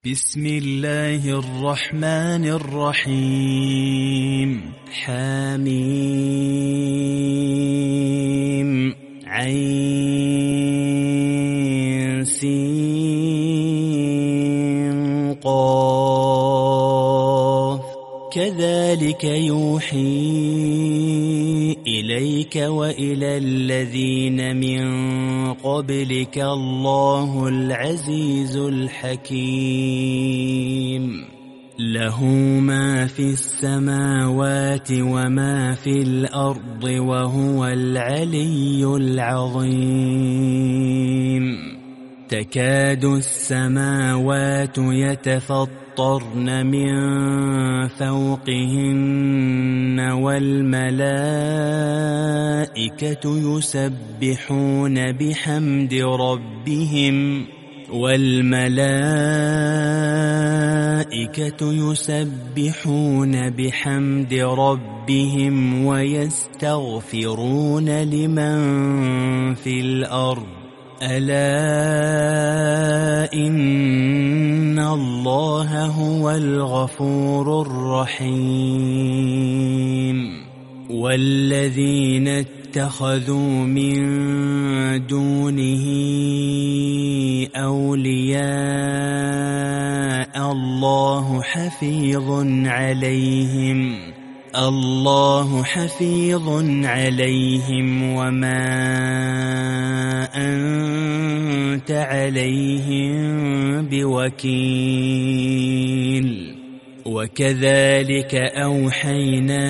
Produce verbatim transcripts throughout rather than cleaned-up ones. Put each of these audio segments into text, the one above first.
بسم الله الرحمن الرحيم. حميم عين سين قاف. كذلك يوحي إليك وإلى الذين من قبلك الله العزيز الحكيم. له ما في السماوات وما في الأرض وهو العلي العظيم. تكاد السماوات يتفطرن من فوقهن والملائكة يسبحون بحمد ربهم والملائكة يسبحون بحمد ربهم ويستغفرون لمن في الأرض. ألا إن الله هو الغفور الرحيم. والذين اتخذوا من دونه أولياء الله حفيظ عليهم الله حفيظ عليهم وما أنت عليهم بوكيل. وكذلك أوحينا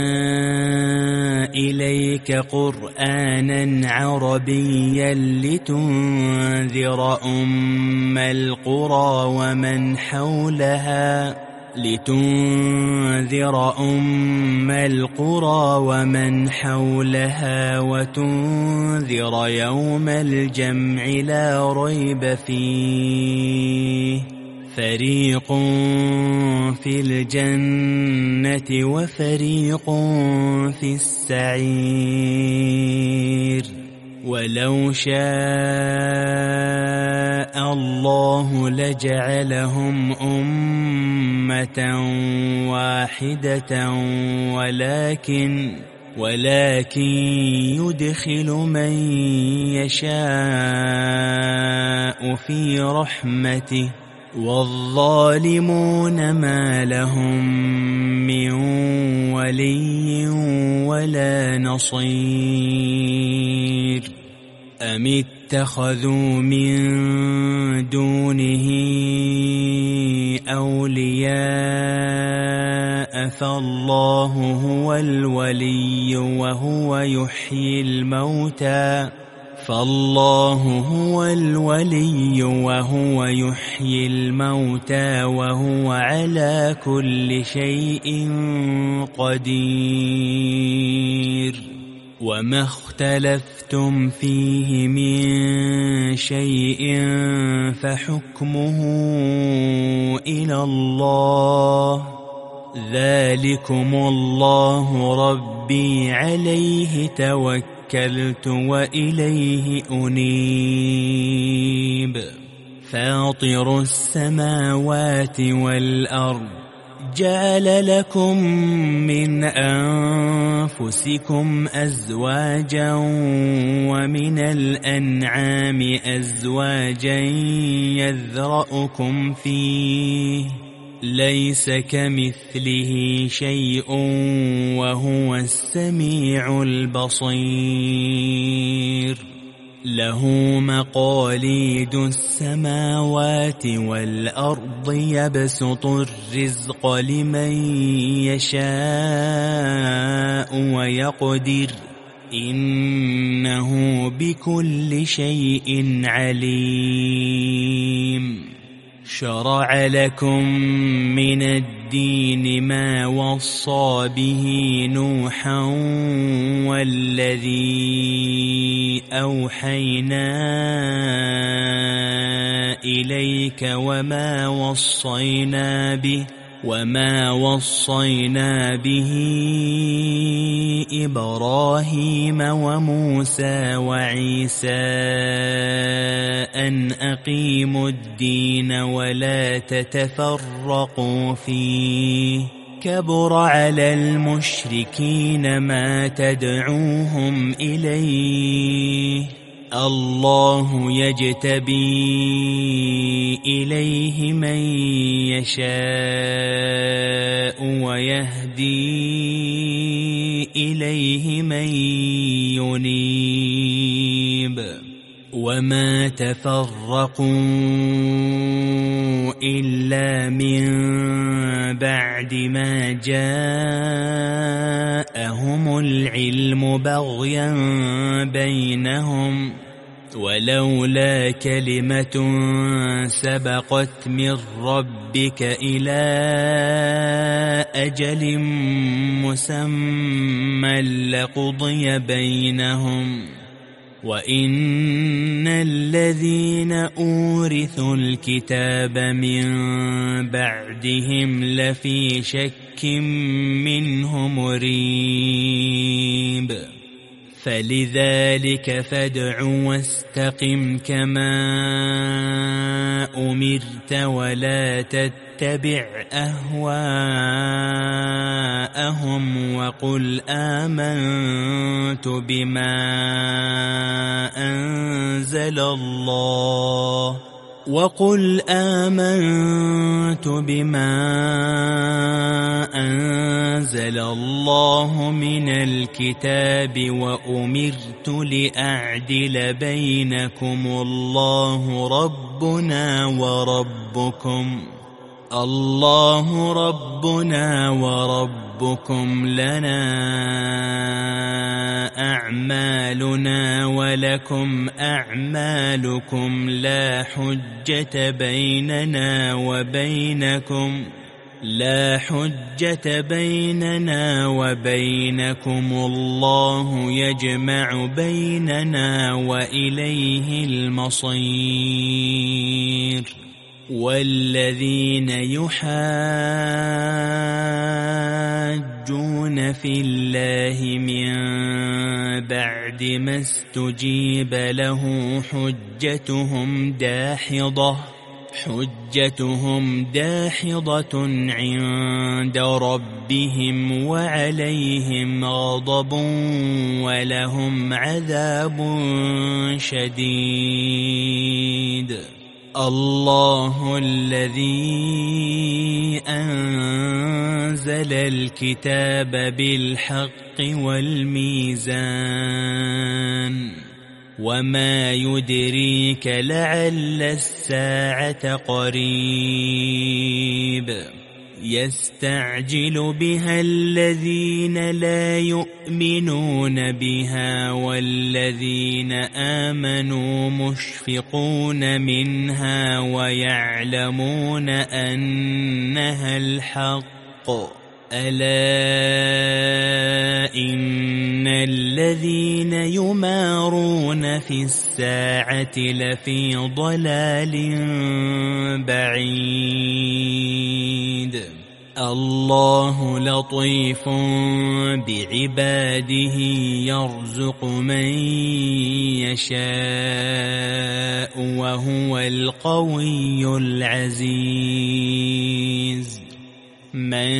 إليك قرآنا عربيا لتنذر أم القرى ومن حولها لتنذر أم القرى ومن حولها وتنذر يوم الجمع لا ريب فيه. فريق في الجنة وفريق في السعير. ولو شاء الله لجعلهم أمة واحدة ولكن ولكن يدخل من يشاء في رحمته والظالمون ما لهم من ولي ولا نصير. أم اتخذوا من دونه أولياء فالله هو الولي وهو يحيي الموتى فالله هو الولي وهو يحيي الموتى وهو على كل شيء قدير. وما اختلفتم فيه من شيء فحكمه إلى الله. ذلكم الله ربي عليه توكلت وإليه أنيب. فاطر السماوات والأرض جعل لكم من أنفسكم أزواجا ومن الأنعام أزواجا يذرأكم فيه ليس كمثله شيء وهو السميع البصير. له مقاليد السماوات والأرض يبسط الرزق لمن يشاء ويقدر إنه بكل شيء عليم. شرع لكم من الدين ما وصى به نوحا والذي أوحينا إليك وما وصينا به وما وصينا به إبراهيم وموسى وعيسى أن أقيموا الدين ولا تتفرقوا فيه كبر على المشركين ما تدعوهم إليه الله يجتبي إليه من يشاء ويهدي إليه من ينيب وما تفرقوا إلا من بعد ما جاءهم العلم بغيا بينهم ولولا كلمة سبقت من ربك إلى أجل مسمى لقضي بينهم وإن الذين أورثوا الكتاب من بعدهم لفي شك منه مريب فلذلك فادع واستقم كما أمرت ولا تتبع أهواءهم وقل آمنت بما أنزل الله وقل آمنت بما أنزل الله من الكتاب وأمرت لأعدل بينكم الله ربنا وربكم الله ربنا وربكم لنا أعمالنا ولكم أعمالكم لا حجة بيننا وبينكم لا حجة بيننا وبينكم الله يجمع بيننا وإليه المصير والذين يحاجون في الله من بعد ما استجيب له حجتهم داحضة حجتهم داحضة عند ربهم وعليهم غضب ولهم عذاب شديد الله الذي أنزل الكتاب بالحق والميزان وما يدريك لعل الساعة قريب يستعجل بها الذين لا يؤمنون بها والذين آمنوا مشفقون منها ويعلمون أنها الحق ألا إن الذين يمارون في الساعة لفي ضلال بعيد الله لطيف بعباده يرزق من يشاء وهو القوي العزيز من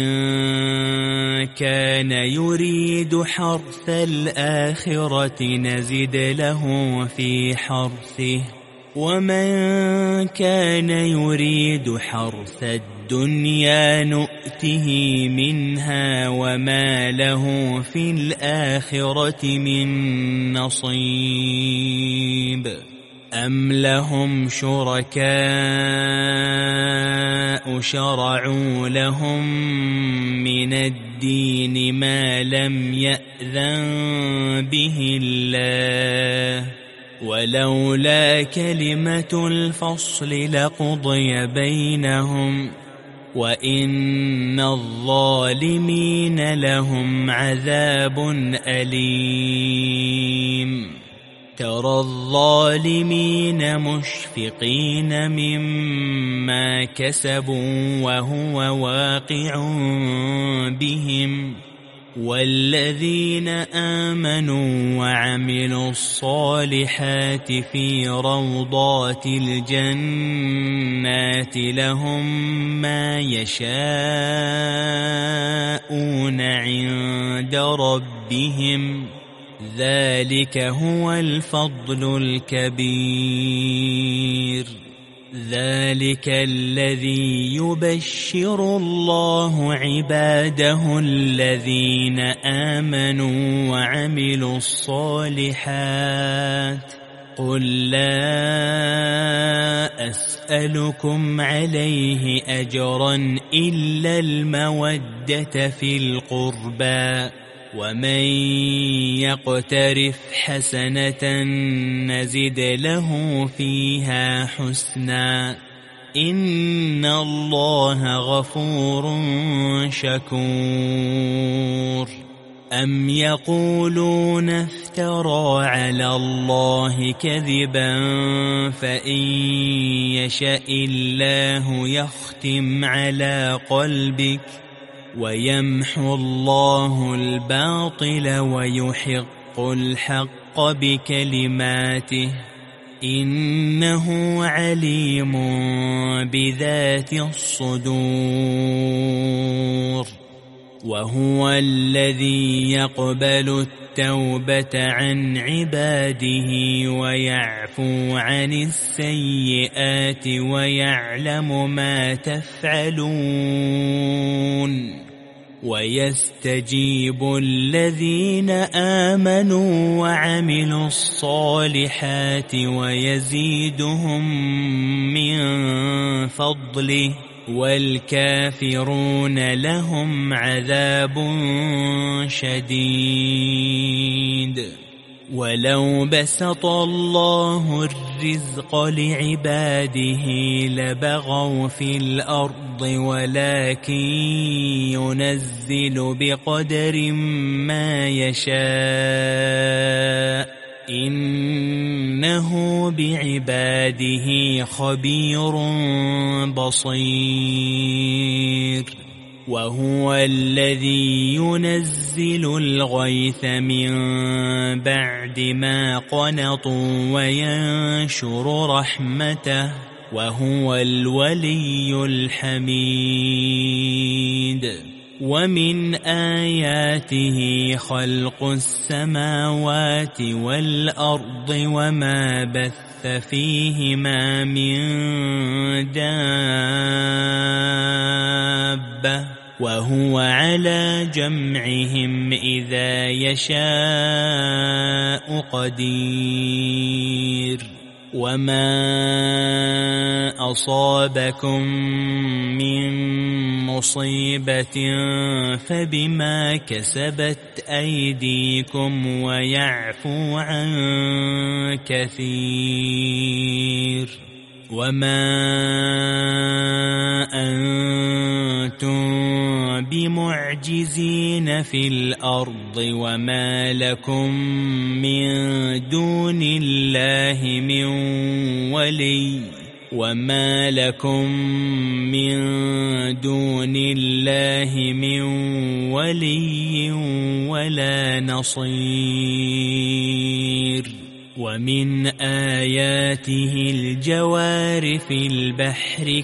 كان يريد حرث الآخرة نزد له في حرثه ومن كان يريد حرث الدنيا نؤته منها وما له في الآخرة من نصيب أم لهم شركاء شرعوا لهم من الدين ما لم يأذن به الله ولولا كلمة الفصل لقضي بينهم وإن الظالمين لهم عذاب أليم ترى الظالمين مشفقين مما كسبوا وهو واقع بهم والذين آمنوا وعملوا الصالحات في روضات الجنات لهم ما يشاءون عند ربهم ذلك هو الفضل الكبير ذلك الذي يبشر الله عباده الذين آمنوا وعملوا الصالحات قل لا أسألكم عليه أجرا إلا المودة في القربى ومن يقترف حسنة نزد له فيها حسنا إن الله غفور شكور أم يقولون افترى على الله كذبا فإن يشاء الله يختم على قلبك ويمحو الله الباطل ويحق الحق بكلماته إنه عليم بذات الصدور وهو الذي يقبل التوبة عن عباده ويعفو عن السيئات ويعلم ما تفعلون ويستجيب الذين آمنوا وعملوا الصالحات ويزيدهم من فضله والكافرون لهم عذاب شديد ولو بسط الله الرزق لعباده لبغوا في الأرض ولكن ينزل بقدر ما يشاء إنه بعباده خبير بصير وهو الذي ينزل الغيث من بعد ما قنطوا وينشر رحمته وهو الولي الحميد ومن آياته خلق السماوات والأرض وما بث فيهما من دابة وهو على جمعهم إذا يشاء قدير وما أصابكم من مصيبة فبما كسبت أيديكم ويعفو عن كثير وما أنتم بمعجزين في الأرض وما لكم من دون الله من ولي وما لكم من دون الله من ولي ولا نصير ومن آياته الجوار في البحر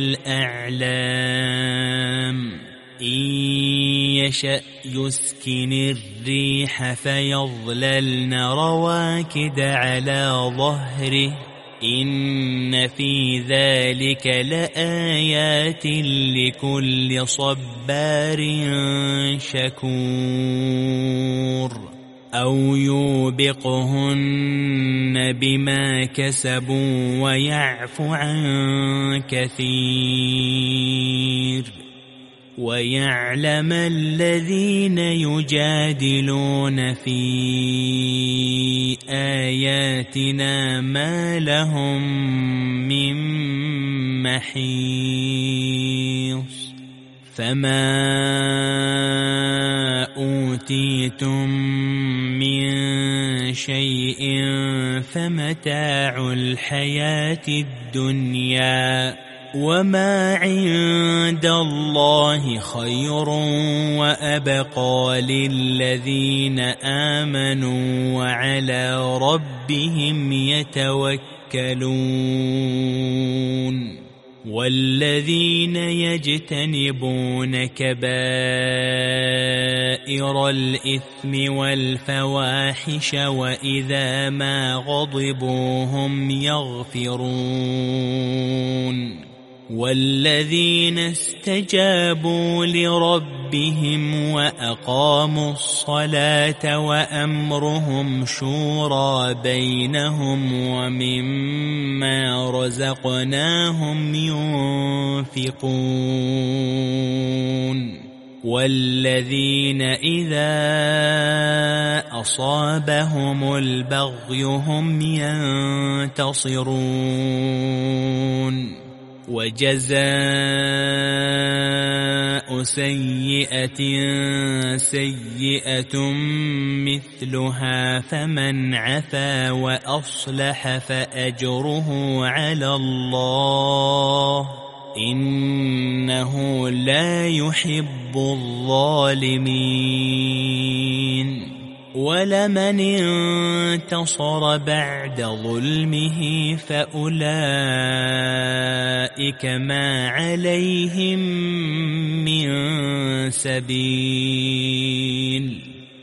كالأعلام إن يشأ يسكن الريح فيظللن رواكد على ظهره إن في ذلك لآيات لكل صبار شكور أو يوبقهن بما كسبوا ويعفو عن كثير ويعلم الذين يجادلون في آياتنا ما لهم من محيص فما أوتيتم من شيء فمتاع الحياة الدنيا وما عند الله خير وأبقى للذين آمنوا وعلى ربهم يتوكلون والذين يجتنبون كبائر الإثم والفواحش وإذا ما غضبوا هم يغفرون والذين استجابوا لربهم وأقاموا الصلاة وأمرهم شورى بينهم ومما رزقناهم ينفقون والذين إذا أصابهم البغي هم ينتصرون وجزاء سيئة سيئة مثلها فمن عفا وأصلح فأجره على الله إنه لا يحب الظالمين ولمن انتصر بعد ظلمه فأولئك ما عليهم من سبيل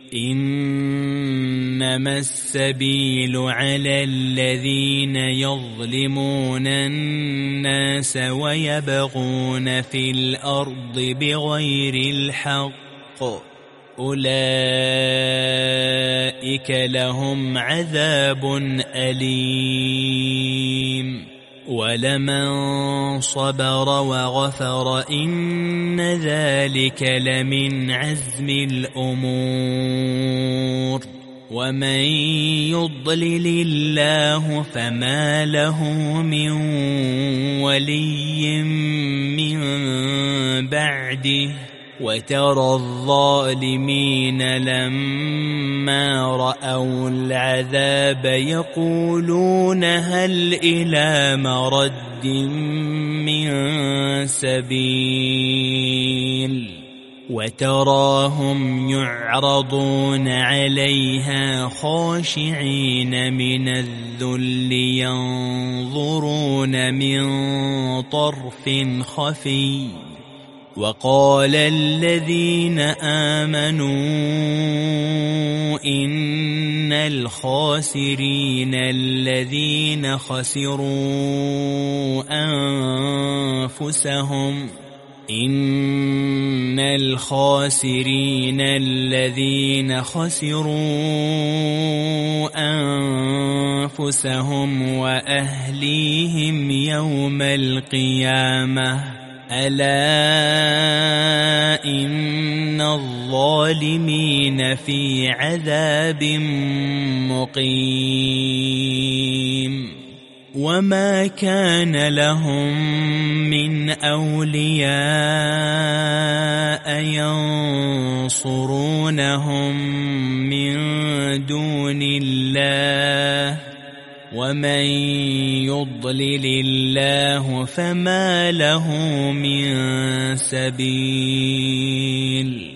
إنما السبيل على الذين يظلمون الناس ويبغون في الأرض بغير الحق أولئك لهم عذاب أليم ولمن صبر وغفر إن ذلك لمن عزم الأمور ومن يضلل الله فما له من ولي من بعده وترى الظالمين لما رأوا العذاب يقولون هل إلى مرد من سبيل وتراهم يعرضون عليها خاشعين من الذل ينظرون من طرف خفي وقال الذين آمنوا إن الخاسرين الذين خسروا أنفسهم إن الخاسرين الذين خسروا أنفسهم وأهليهم يوم القيامة ألا إن الظالمين في عذاب مقيم وما كان لهم من أولياء ينصرونهم من دون الله ومن يضلل الله فما له من سبيل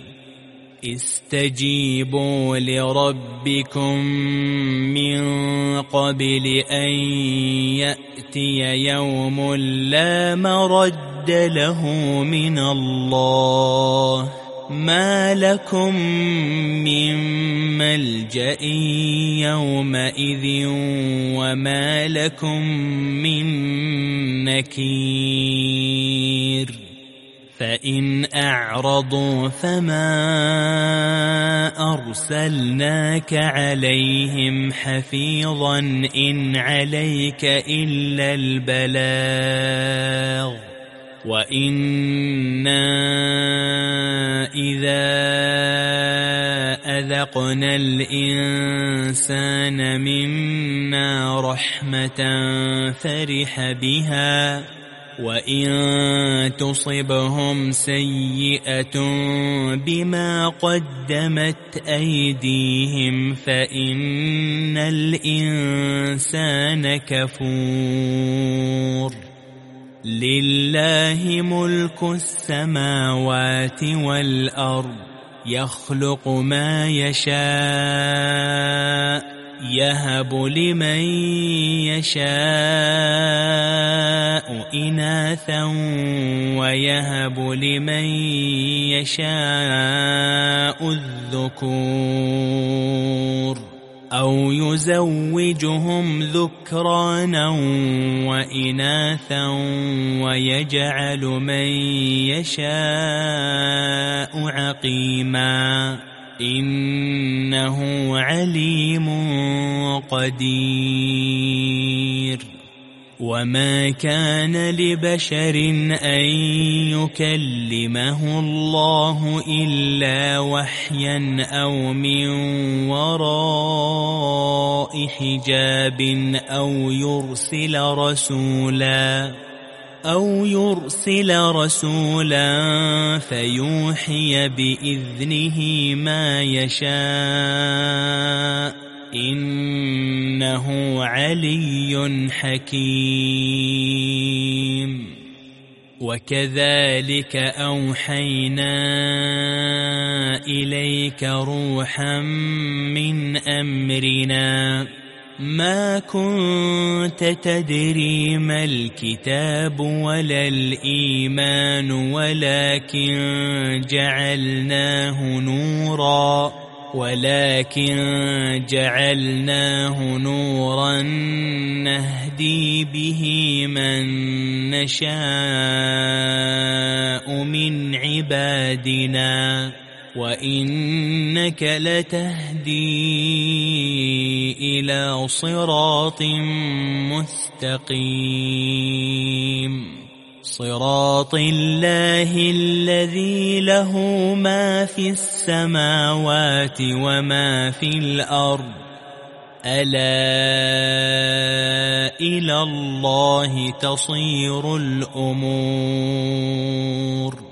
استجيبوا لربكم من قبل أن يأتي يوم لا مرد له من الله ما لكم من ملجأ يومئذ وما لكم من نكير فإن أعرضوا فما أرسلناك عليهم حفيظا إن عليك إلا البلاغ وإنا إذا أذقنا الإنسان منا رحمة فرح بها وإن تصبهم سيئة بما قدمت أيديهم فإن الإنسان كفور لله ملك السماوات والأرض يخلق ما يشاء يهب لمن يشاء إناثا ويهب لمن يشاء الذكور أو يزوجهم ذكرانا وإناثا ويجعل من يشاء عقيما إنه عليم قدير وما كان لبشر أن يكلمه الله إلا وحيا أو من وراء حجاب أو يرسل رسولا أو يرسل رسولا فيوحي بإذنه ما يشاء إنه علي حكيم وكذلك أوحينا إليك روحا من أمرنا ما كنت تدري ما الكتاب ولا الإيمان ولكن جعلناه نورا ولكن جعلناه نورا نهدي به من نشاء من عبادنا وإنك لتهدي إلى صراط مستقيم صراط الله الذي له ما في السماوات وما في الأرض ألا إلى الله تصير الأمور